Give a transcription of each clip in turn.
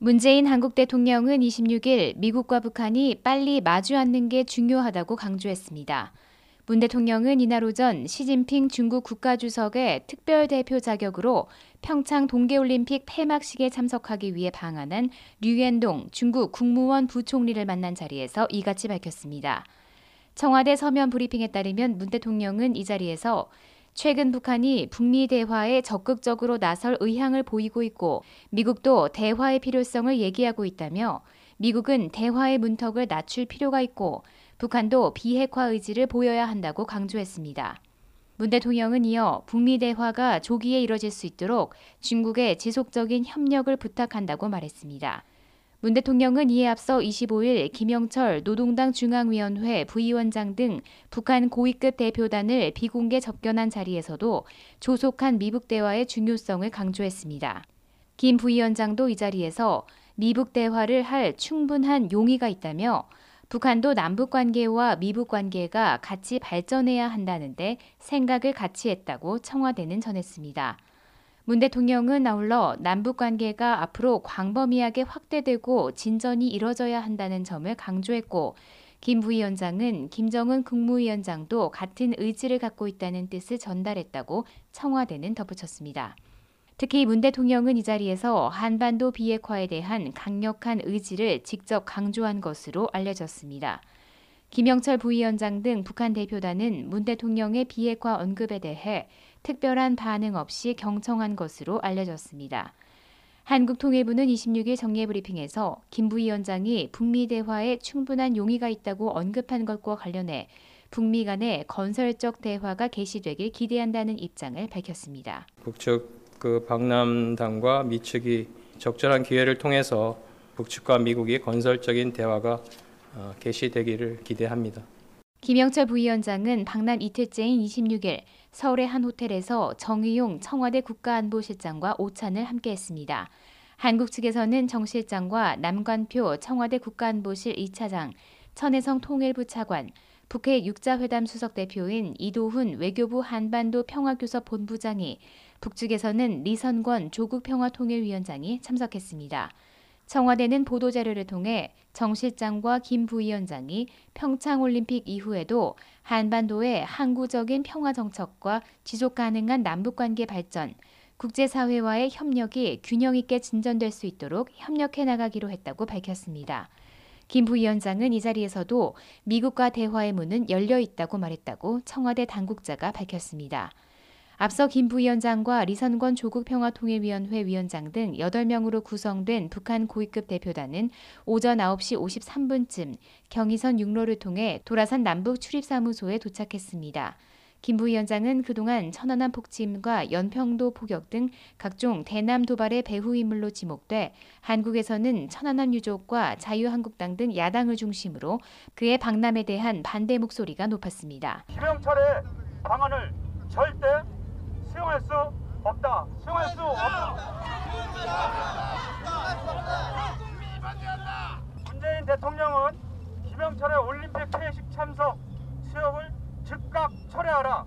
문재인 한국 대통령은 26일 미국과 북한이 빨리 마주 앉는 게 중요하다고 강조했습니다. 문 대통령은 이날 오전 시진핑 중국 국가주석의 특별대표 자격으로 평창 동계올림픽 폐막식에 참석하기 위해 방한한 류엔동 중국 국무원 부총리를 만난 자리에서 이같이 밝혔습니다. 청와대 서면 브리핑에 따르면 문 대통령은 이 자리에서 최근 북한이 북미 대화에 적극적으로 나설 의향을 보이고 있고 미국도 대화의 필요성을 얘기하고 있다며 미국은 대화의 문턱을 낮출 필요가 있고 북한도 비핵화 의지를 보여야 한다고 강조했습니다. 문 대통령은 이어 북미 대화가 조기에 이뤄질 수 있도록 중국에 지속적인 협력을 부탁한다고 말했습니다. 문 대통령은 이에 앞서 25일 김영철 노동당 중앙위원회 부위원장 등 북한 고위급 대표단을 비공개 접견한 자리에서도 조속한 미북 대화의 중요성을 강조했습니다. 김 부위원장도 이 자리에서 미북 대화를 할 충분한 용의가 있다며 북한도 남북 관계와 미북 관계가 같이 발전해야 한다는데 생각을 같이 했다고 청와대는 전했습니다. 문 대통령은 아울러 남북 관계가 앞으로 광범위하게 확대되고 진전이 이뤄져야 한다는 점을 강조했고 김 부위원장은 김정은 국무위원장도 같은 의지를 갖고 있다는 뜻을 전달했다고 청와대는 덧붙였습니다. 특히 문 대통령은 이 자리에서 한반도 비핵화에 대한 강력한 의지를 직접 강조한 것으로 알려졌습니다. 김영철 부위원장 등 북한 대표단은 문 대통령의 비핵화 언급에 대해 특별한 반응 없이 경청한 것으로 알려졌습니다. 한국통일부는 26일 정례브리핑에서 김 부위원장이 북미 대화에 충분한 용의가 있다고 언급한 것과 관련해 북미 간의 건설적 대화가 개시되길 기대한다는 입장을 밝혔습니다. 북측 방남단과 미측이 적절한 기회를 통해서 북측과 미국이 건설적인 대화가 개시되기를 기대합니다. 김영철 부위원장은 방남 이틀째인 26일 서울의 한 호텔에서 정의용 청와대 국가안보실장과 오찬을 함께했습니다. 한국 측에서는 정 실장과 남관표 청와대 국가안보실 2차장, 천혜성 통일부 차관, 북핵 육자회담 수석대표인 이도훈 외교부 한반도 평화교섭 본부장이, 북측에서는 리선권 조국평화통일위원장이 참석했습니다. 청와대는 보도자료를 통해 정 실장과 김 부위원장이 평창올림픽 이후에도 한반도의 항구적인 평화정책과 지속가능한 남북관계 발전, 국제사회와의 협력이 균형 있게 진전될 수 있도록 협력해 나가기로 했다고 밝혔습니다. 김 부위원장은 이 자리에서도 미국과 대화의 문은 열려 있다고 말했다고 청와대 당국자가 밝혔습니다. 앞서 김 부위원장과 리선권 조국평화통일위원회 위원장 등 8명으로 구성된 북한 고위급 대표단은 오전 9시 53분쯤 경의선 육로를 통해 도라산 남북 출입사무소에 도착했습니다. 김 부위원장은 그동안 천안함 폭침과 연평도 포격 등 각종 대남 도발의 배후 인물로 지목돼 한국에서는 천안함 유족과 자유한국당 등 야당을 중심으로 그의 방남에 대한 반대 목소리가 높았습니다. 김영철의 방안을 절대 수용할 수 없다. 수용할 수 없다. 문재인 대통령은 김영철의 올림픽 폐식 참석 수용을 즉각 철회하라.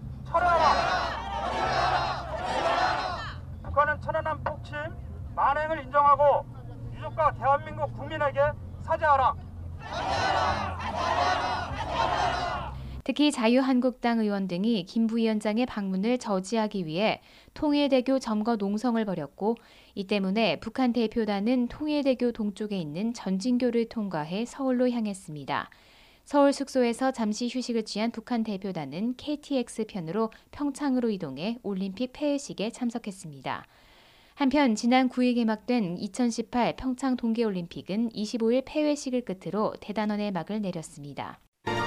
북한은 천안함 폭침 만행을 인정하고 유족과 대한민국 국민에게 사죄하라. 특히 자유한국당 의원 등이 김 부위원장의 방문을 저지하기 위해 통일대교 점거 농성을 벌였고 이 때문에 북한 대표단은 통일대교 동쪽에 있는 전진교를 통과해 서울로 향했습니다. 서울 숙소에서 잠시 휴식을 취한 북한 대표단은 KTX 편으로 평창으로 이동해 올림픽 폐회식에 참석했습니다. 한편 지난 9일 개막된 2018 평창 동계올림픽은 25일 폐회식을 끝으로 대단원의 막을 내렸습니다.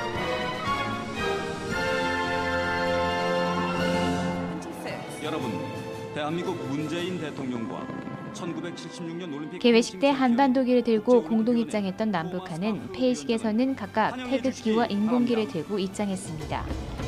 여러분, 대한민국 문재인 대통령과 1976년 올림픽 개회식 때 한반도기를 들고 공동 입장했던 남북한은 폐회식에서는 각각 태극기와 인공기를 들고 입장했습니다.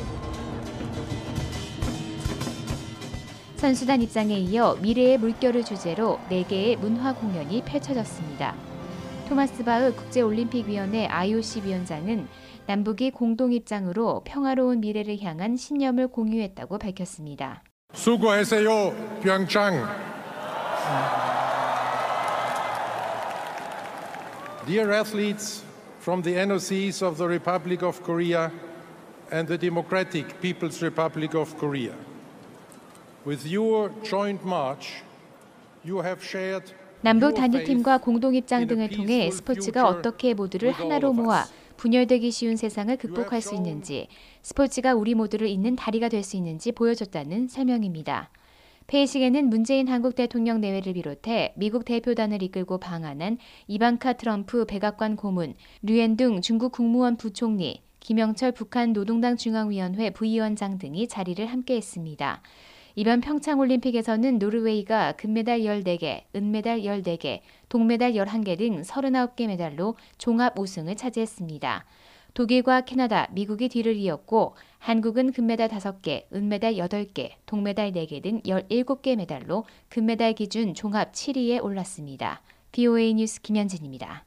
선수단 입장에 이어 미래의 물결을 주제로 4개의 문화 공연이 펼쳐졌습니다. 토마스 바흐 국제올림픽위원회 IOC 위원장은 남북이 공동 입장으로 평화로운 미래를 향한 신념을 공유했다고 밝혔습니다. 수고하세요, 평창. Dear athletes from the NOCs of the Republic of Korea and the Democratic People's Republic of Korea, with your joint march, you have shared 남북 단일팀과 공동 입장 등을 통해 스포츠가 어떻게 모두를 하나로 모아 분열되기 쉬운 세상을 극복할 수 있는지, 스포츠가 우리 모두를 잇는 다리가 될 수 있는지 보여줬다는 설명입니다. 폐회식에는 문재인 한국 대통령 내외를 비롯해 미국 대표단을 이끌고 방한한 이방카 트럼프 백악관 고문, 류엔둥 중국 국무원 부총리, 김영철 북한 노동당 중앙위원회 부위원장 등이 자리를 함께했습니다. 이번 평창올림픽에서는 노르웨이가 금메달 14개, 은메달 14개, 동메달 11개 등 39개 메달로 종합 우승을 차지했습니다. 독일과 캐나다, 미국이 뒤를 이었고 한국은 금메달 5개, 은메달 8개, 동메달 4개 등 17개 메달로 금메달 기준 종합 7위에 올랐습니다. BOA 뉴스 김현진입니다.